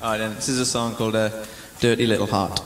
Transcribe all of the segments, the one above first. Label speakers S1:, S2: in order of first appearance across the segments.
S1: Alright then, this is a song called Dirty Little Heart.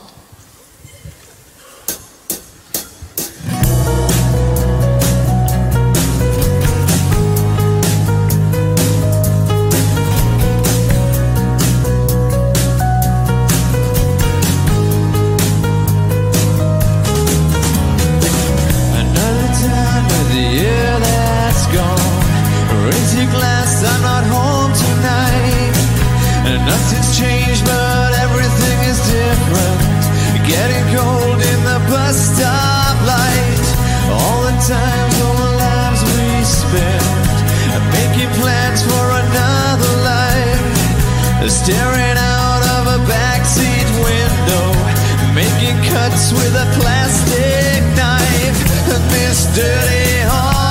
S2: Raise your glass, I'm not home tonight. And nothing's changed, but everything is different. Getting cold in the bus stop light. All the times, all the lives we spent, and making plans for another life. Staring out of a backseat window, making cuts with a plastic knife. And this dirty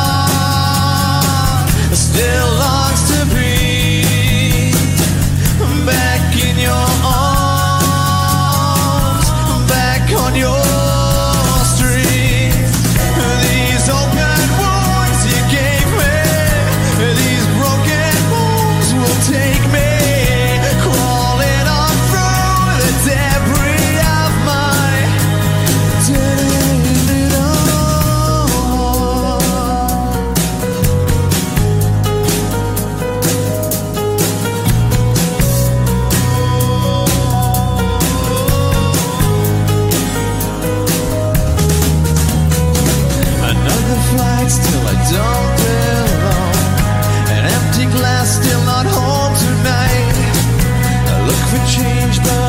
S2: heart still longs to be back in your arms, back on your street. These open wounds you gave me, these broken bones will take me, crawling on through the debris of my dirty little heart. Another flight, still I don't belong. An empty glass, still not home tonight. I look for change, but